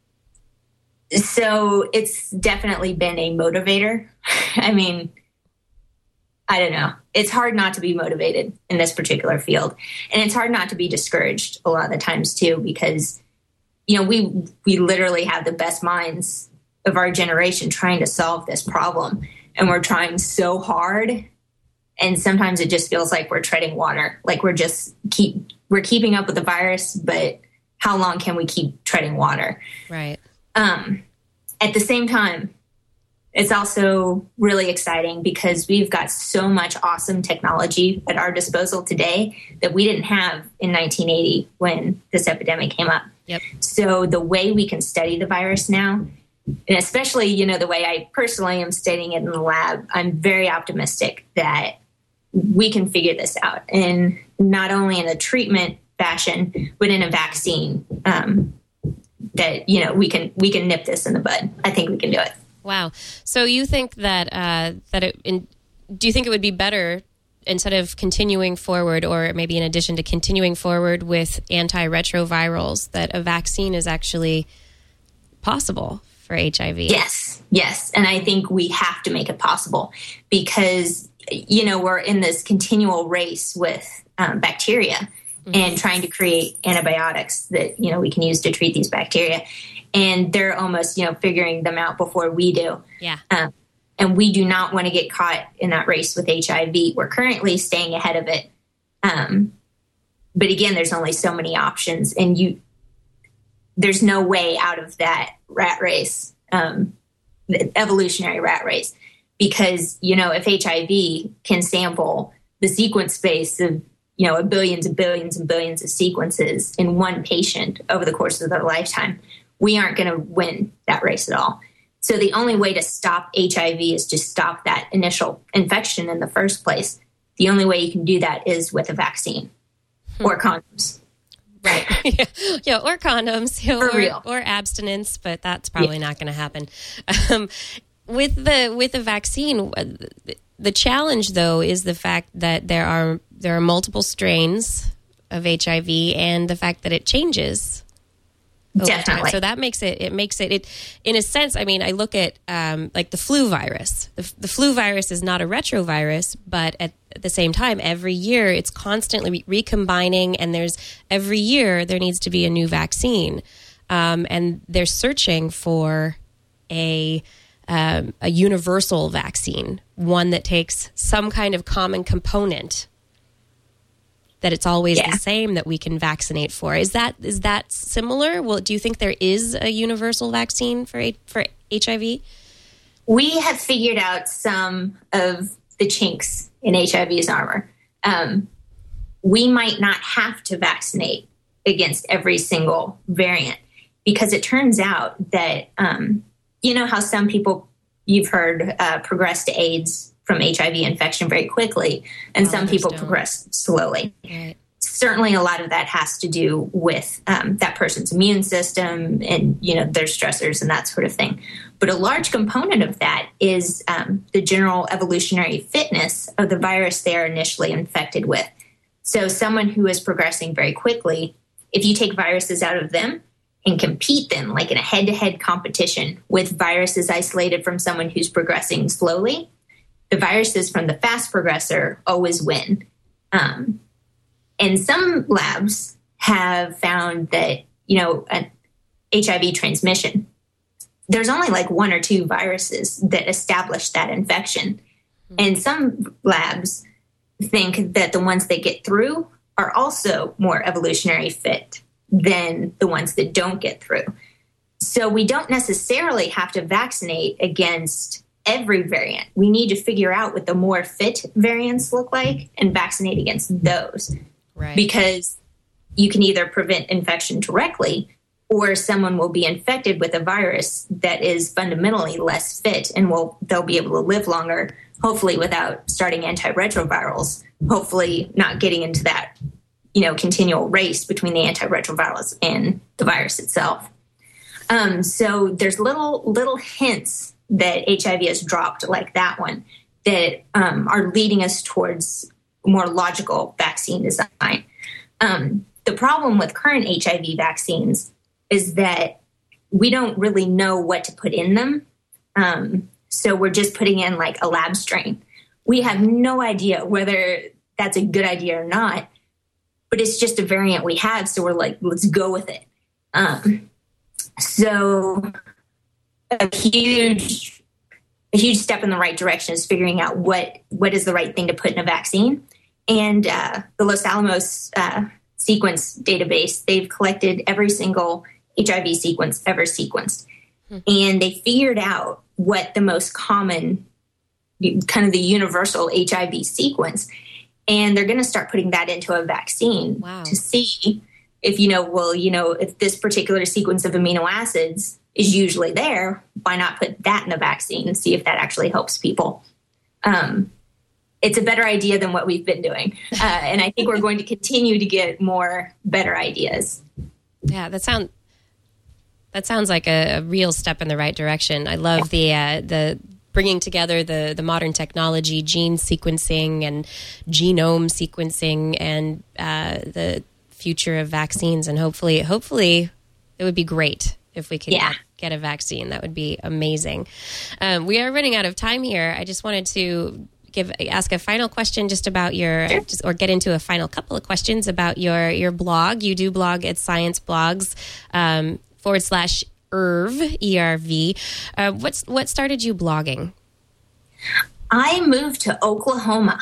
so it's definitely been a motivator. I mean, I don't know. It's hard not to be motivated in this particular field. And it's hard not to be discouraged a lot of the times too, because, you know, we, we literally have the best minds of our generation trying to solve this problem. And we're trying so hard. And sometimes it just feels like we're treading water. Like we're just keep, we're keeping up with the virus, but how long can we keep treading water? Right. Um, at the same time, it's also really exciting because we've got so much awesome technology at our disposal today that we didn't have in nineteen eighty when this epidemic came up. Yep. So the way we can study the virus now, and especially, you know, the way I personally am studying it in the lab, I'm very optimistic that we can figure this out. And not only in a treatment fashion, but in a vaccine, um, that, you know, we can, we can nip this in the bud. I think we can do it. Wow. So you think that, uh, that it, in, do you think it would be better instead of continuing forward, or maybe in addition to continuing forward with antiretrovirals, that a vaccine is actually possible for H I V? Yes. Yes. And I think we have to make it possible because, you know, we're in this continual race with um, bacteria mm-hmm. and trying to create antibiotics that, you know, we can use to treat these bacteria. And they're almost, you know, figuring them out before we do. Yeah. Um, and we do not want to get caught in that race with H I V. We're currently staying ahead of it. Um, but again, there's only so many options, and you, there's no way out of that rat race, um, the evolutionary rat race, because, you know, if H I V can sample the sequence space of, you know, billions and billions and billions of sequences in one patient over the course of their lifetime, we aren't going to win that race at all. So the only way to stop H I V is to stop that initial infection in the first place. The only way you can do that is with a vaccine hmm. or condoms. Right. yeah. yeah, or condoms, you know, For or, real. or abstinence, but that's probably yeah. not going to happen. Um, with the with the vaccine, the challenge though is the fact that there are there are multiple strains of H I V, and the fact that it changes. Definitely. So that makes it, it makes it, it, in a sense, I mean, I look at um, like the flu virus. The, the flu virus is not a retrovirus, but at, at the same time, every year it's constantly re- recombining, and there's every year there needs to be a new vaccine. Um, and they're searching for a, um, a universal vaccine, one that takes some kind of common component that it's always yeah. the same that we can vaccinate for. Is that is that similar? Well, do you think there is a universal vaccine for for H I V? We have figured out some of the chinks in H I V's armor. Um, we might not have to vaccinate against every single variant, because it turns out that, um, you know how some people you've heard uh, progress to AIDS from H I V infection very quickly, and some people don't. Progress slowly. Right. Certainly a lot of that has to do with um, that person's immune system and, you know, their stressors and that sort of thing. But a large component of that is um, the general evolutionary fitness of the virus they are initially infected with. So someone who is progressing very quickly, if you take viruses out of them and compete them like in a head-to-head competition with viruses isolated from someone who's progressing slowly, the viruses from the fast progressor always win. Um, and some labs have found that, you know, an H I V transmission, there's only like one or two viruses that establish that infection. Mm-hmm. And some labs think that the ones that get through are also more evolutionary fit than the ones that don't get through. So we don't necessarily have to vaccinate against every variant. We need to figure out what the more fit variants look like and vaccinate against those. Right. Because you can either prevent infection directly, or someone will be infected with a virus that is fundamentally less fit and will they'll be able to live longer, hopefully without starting antiretrovirals, hopefully not getting into that, you know, continual race between the antiretrovirals and the virus itself. Um, so there's little little hints that H I V has dropped like that one that um, are leading us towards more logical vaccine design. Um, the problem with current H I V vaccines is that we don't really know what to put in them. Um, so we're just putting in like a lab strain. We have no idea whether that's a good idea or not, but it's just a variant we have. So we're like, let's go with it. Um, so a huge, a huge step in the right direction is figuring out what, what is the right thing to put in a vaccine. And uh, the Los Alamos uh, sequence database, they've collected every single H I V sequence ever sequenced. Hmm. And they figured out what the most common, kind of the universal H I V sequence. And they're going to start putting that into a vaccine. Wow. To see if, you know, well, you know, if this particular sequence of amino acids is usually there, why not put that in the vaccine and see if that actually helps people? Um, it's a better idea than what we've been doing. Uh, and I think we're going to continue to get more better ideas. Yeah, that sounds that sounds like a, a real step in the right direction. I love the uh, the bringing together the the modern technology, gene sequencing and genome sequencing, and uh, the future of vaccines. And hopefully, hopefully, it would be great if we could yeah. get, get a vaccine. That would be amazing. Um, we are running out of time here. I just wanted to give ask a final question just about your, sure. just, or get into a final couple of questions about your your blog. You do blog at Science Blogs um, forward slash E R V, E R V. Uh, what's what started you blogging? I moved to Oklahoma.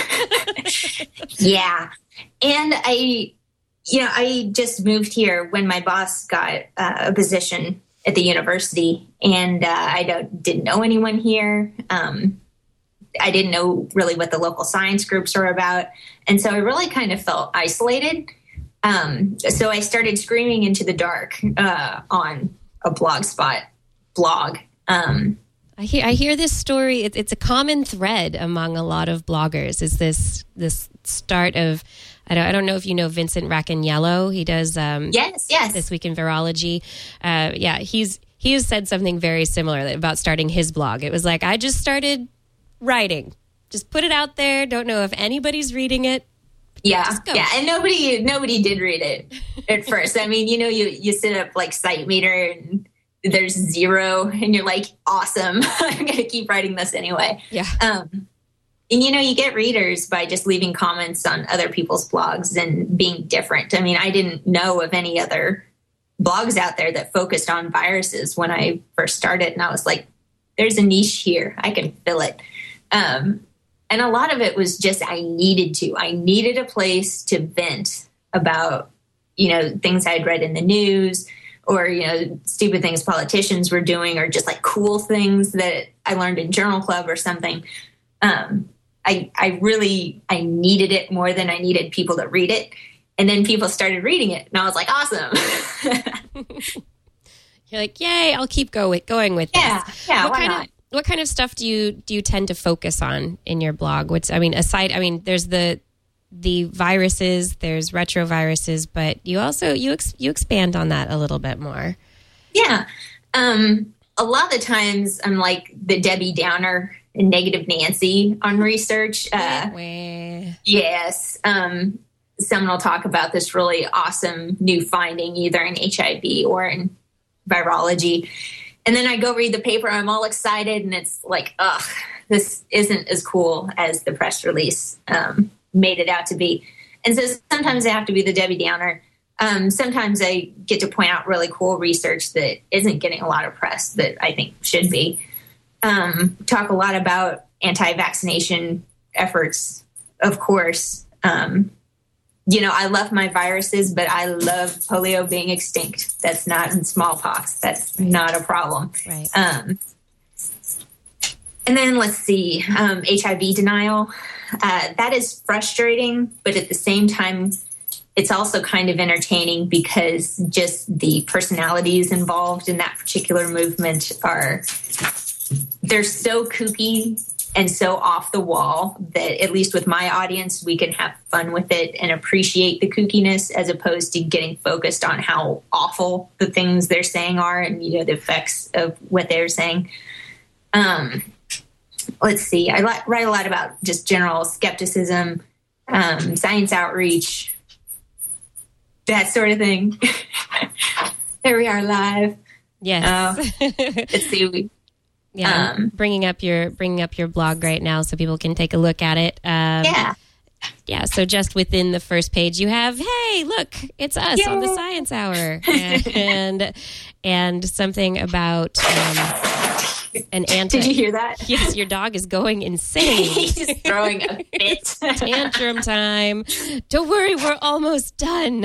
yeah, and I, you know, I just moved here when my boss got uh, a position at the university, and uh, I don't, didn't know anyone here. Um, I didn't know really what the local science groups are about. And so I really kind of felt isolated. Um, so I started screaming into the dark uh, on a Blogspot blog. Um, I hear I hear this story. It, it's a common thread among a lot of bloggers. Is this this start of, I don't, I don't know if you know Vincent Racaniello. He does um, yes, yes. This Week in Virology. Uh, yeah, he's he has said something very similar about starting his blog. It was like, I just started writing, just put it out there. Don't know if anybody's reading it. Yeah, yeah, and nobody nobody did read it at first. I mean, you know, you you sit up like SiteMeter and there's zero, and you're like, awesome, I'm gonna keep writing this anyway. Yeah. Um, and you know, you get readers by just leaving comments on other people's blogs and being different. I mean, I didn't know of any other blogs out there that focused on viruses when I first started, and I was like, there's a niche here, I can fill it. Um, and a lot of it was just I needed to. I needed a place to vent about, you know, things I'd read in the news, or, you know, stupid things politicians were doing, or just like cool things that I learned in Journal Club or something. Um, I, I really, I needed it more than I needed people to read it. And then people started reading it, and I was like, awesome. You're like, yay, I'll keep go with, going with yeah, this. Yeah, what why kind not? of what kind of stuff do you do you tend to focus on in your blog? What's I mean, aside, I mean, there's the the viruses, there's retroviruses, but you also you ex, you expand on that a little bit more. Yeah, um, a lot of the times I'm like the Debbie Downer and Negative Nancy on research. Uh, yes, um, someone will talk about this really awesome new finding, either in H I V or in virology. And then I go read the paper, I'm all excited, and it's like, ugh, this isn't as cool as the press release um, made it out to be. And so sometimes I have to be the Debbie Downer. Um, sometimes I get to point out really cool research that isn't getting a lot of press that I think should be. Um, talk a lot about anti-vaccination efforts, of course. Um, You know, I love my viruses, but I love polio being extinct. That's not in smallpox. That's not a problem. Right. Um, and then let's see, um, H I V denial. Uh, that is frustrating, but at the same time, it's also kind of entertaining because just the personalities involved in that particular movement are, they're so kooky and so off the wall that, at least with my audience, we can have fun with it and appreciate the kookiness as opposed to getting focused on how awful the things they're saying are and, you know, the effects of what they're saying. Um, let's see. I li- write a lot about just general skepticism, um, science outreach, that sort of thing. There we are live. Yes. Uh, let's see. We, Yeah, um, bringing up your bringing up your blog right now so people can take a look at it. Um, yeah, yeah. So just within the first page, you have, "Hey, look, it's us Yay. on the Science Hour," and and something about um, an anti. Did you hear that? Yes, your dog is going insane. He's just throwing a fit. Tantrum time. Don't worry, we're almost done.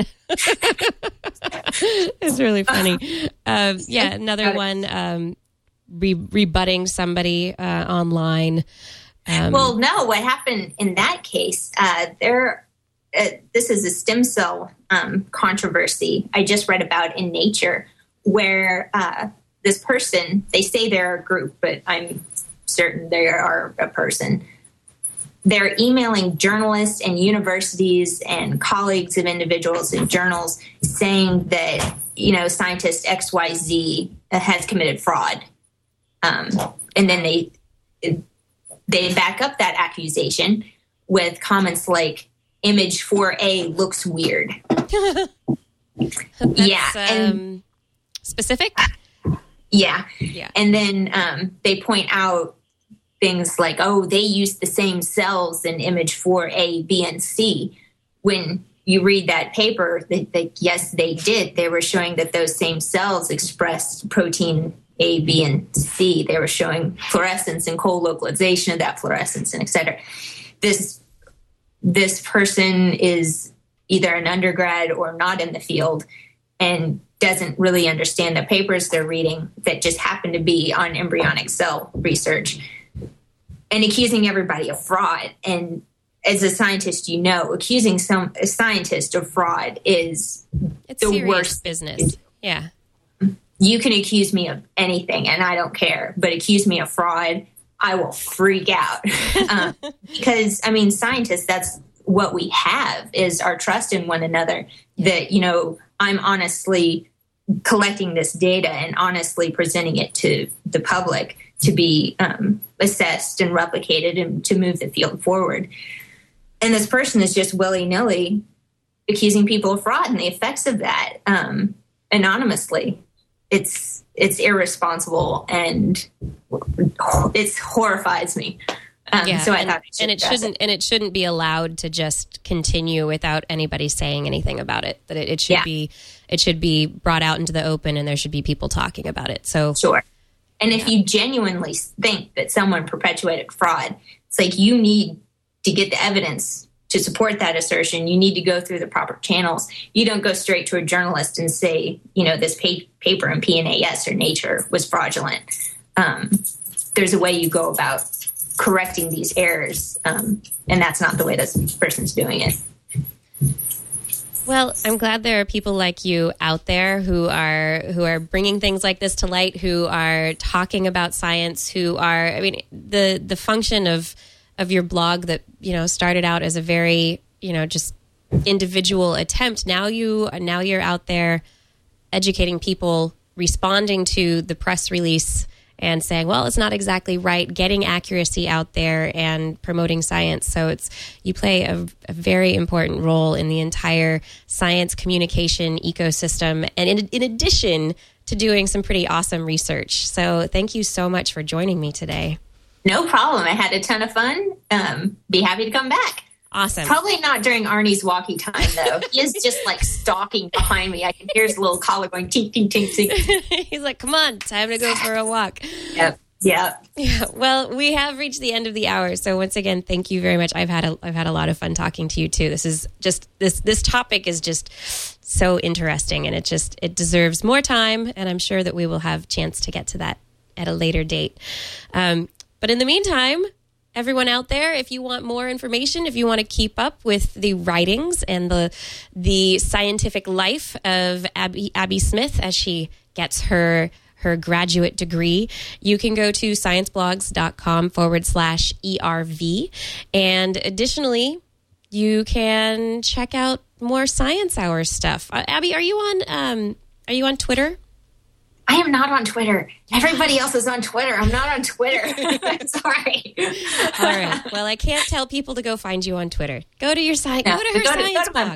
It's really funny. Um, yeah, another one. Um, Re- rebutting somebody uh, online. Um, well, no, what happened in that case, uh, there, uh, this is a stem cell um, controversy I just read about in Nature, where uh, this person, they say they're a group, but I'm certain they are a person. They're emailing journalists and universities and colleagues of individuals in journals saying that, you know, scientist X Y Z has committed fraud. Um, and then they they back up that accusation with comments like, image four A looks weird. Yeah. And, um, specific? Yeah. Yeah. And then um, they point out things like, oh, they used the same cells in image four A, B, and C. When you read that paper, they, they, yes, they did. They were showing that those same cells expressed protein A, B, and C. They were showing fluorescence and co-localization of that fluorescence, and et cetera. This, this person is either an undergrad or not in the field and doesn't really understand the papers they're reading that just happen to be on embryonic cell research and accusing everybody of fraud. And as a scientist, you know, accusing some a scientist of fraud is it's the serious worst business. Yeah. You can accuse me of anything and I don't care, but accuse me of fraud, I will freak out. um, because, I mean, scientists, that's what we have is our trust in one another. Yeah. That, you know, I'm honestly collecting this data and honestly presenting it to the public to be um, assessed and replicated and to move the field forward. And this person is just willy-nilly accusing people of fraud and the effects of that um, anonymously. It's it's irresponsible and it horrifies me. Um, yeah, so I and, thought I should and it shouldn't it. and it shouldn't be allowed to just continue without anybody saying anything about it. That it, it should yeah. be it should be brought out into the open, and there should be people talking about it. So sure. And if you genuinely think that someone perpetuated fraud, it's like you need to get the evidence to support that assertion. You need to go through the proper channels. You don't go straight to a journalist and say, you know, this pa- paper in P N A S or Nature was fraudulent. Um, there's a way you go about correcting these errors, um, and that's not the way this person's doing it. Well, I'm glad there are people like you out there who are who are bringing things like this to light, who are talking about science, who are, I mean, the the function of of your blog that, you know, started out as a very, you know, just individual attempt. Now you now you're out there educating people, responding to the press release and saying, well, it's not exactly right, getting accuracy out there and promoting science. So it's you play a, a very important role in the entire science communication ecosystem, and in, in addition to doing some pretty awesome research. So thank you so much for joining me today. No problem. I had a ton of fun. Um, be happy to come back. Awesome. Probably not during Arnie's walkie time, though. He is just like stalking behind me. I can hear his little collar going tink, tink, tink, tink. He's like, come on, time to go for a walk. Yep. Yep. Yeah. Well, we have reached the end of the hour. So once again, thank you very much. I've had a, I've had a lot of fun talking to you too. This is just, this, this topic is just so interesting, and it just, it deserves more time. And I'm sure that we will have a chance to get to that at a later date. Um, but in the meantime, everyone out there, if you want more information, if you want to keep up with the writings and the the scientific life of Abby, Abby Smith as she gets her her graduate degree, you can go to scienceblogs.com forward slash ERV. And additionally, you can check out more Science Hour stuff. Uh, Abby, are you on um, are you on Twitter? I am not on Twitter. Everybody else is on Twitter. I'm not on Twitter. Sorry. All right. Well, I can't tell people to go find you on Twitter. Go to your site. No, go to her go to- science go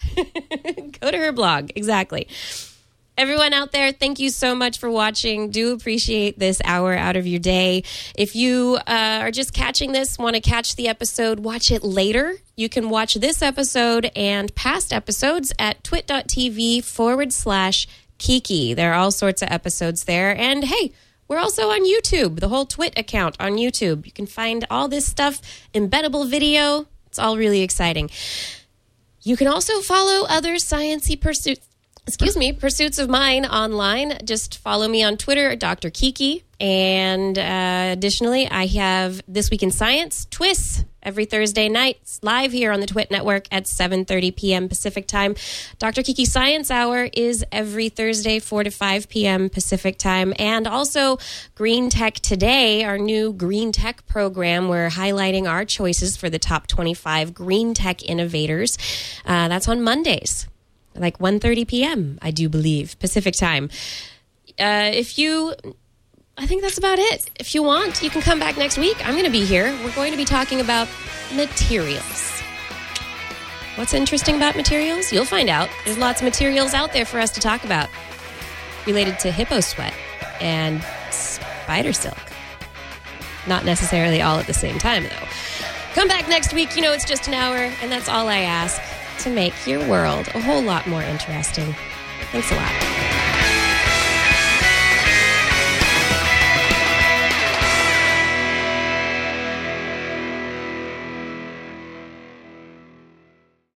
to blog. Go to her blog. Exactly. Everyone out there, thank you so much for watching. Do appreciate this hour out of your day. If you uh, are just catching this, want to catch the episode, watch it later. You can watch this episode and past episodes at twit.tv forward slash Kiki. There are all sorts of episodes there. And hey, we're also on YouTube, the whole Twit account on YouTube. You can find all this stuff, embeddable video. It's all really exciting. You can also follow other sciencey pursuits, excuse me, pursuits of mine online. Just follow me on Twitter, Doctor Kiki. And uh, additionally, I have This Week in Science, Twists, every Thursday night, live here on the Twit Network at seven thirty p.m. Pacific Time. Doctor Kiki Science Hour is every Thursday, four to five p.m. Pacific Time. And also Green Tech Today, our new Green Tech program. We're highlighting our choices for the top twenty-five green tech innovators. Uh, that's on Mondays, like one thirty p.m., I do believe, Pacific Time. Uh, if you... I think that's about it. If you want, you can come back next week. I'm going to be here. We're going to be talking about materials. What's interesting about materials? You'll find out. There's lots of materials out there for us to talk about related to hippo sweat and spider silk. Not necessarily all at the same time, though. Come back next week. You know, it's just an hour, and that's all I ask to make your world a whole lot more interesting. Thanks a lot.